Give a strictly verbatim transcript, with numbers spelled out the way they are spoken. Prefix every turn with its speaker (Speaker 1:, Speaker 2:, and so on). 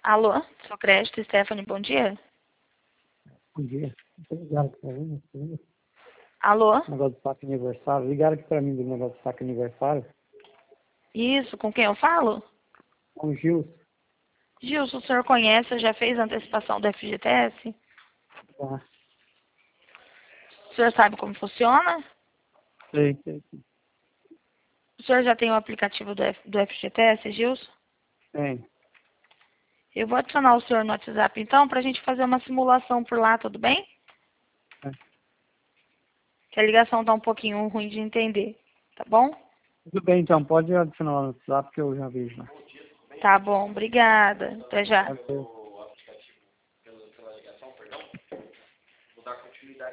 Speaker 1: Alô, sou crédito, Stephanie, bom dia.
Speaker 2: Bom dia. Ligaram aqui pra mim, né?
Speaker 1: Alô?
Speaker 2: Negócio do saco aniversário. Ligaram aqui pra mim do negócio do saco aniversário.
Speaker 1: Isso, com quem eu falo?
Speaker 2: Com o Gilson.
Speaker 1: Gilson, o senhor conhece, já fez a antecipação do F G T S?
Speaker 2: Tá.
Speaker 1: O senhor sabe como funciona?
Speaker 2: Sei, sei, sei.
Speaker 1: O senhor já tem o aplicativo do, F, do F G T S, Gilson?
Speaker 2: Tem.
Speaker 1: Eu vou adicionar o senhor no WhatsApp, então, para a gente fazer uma simulação por lá, tudo bem?
Speaker 2: É.
Speaker 1: Que a ligação tá um pouquinho ruim de entender, tá bom?
Speaker 2: Tudo bem, então. Pode adicionar lá no WhatsApp que eu já vejo lá.
Speaker 1: Tá bom, obrigada. Até já.
Speaker 2: Valeu.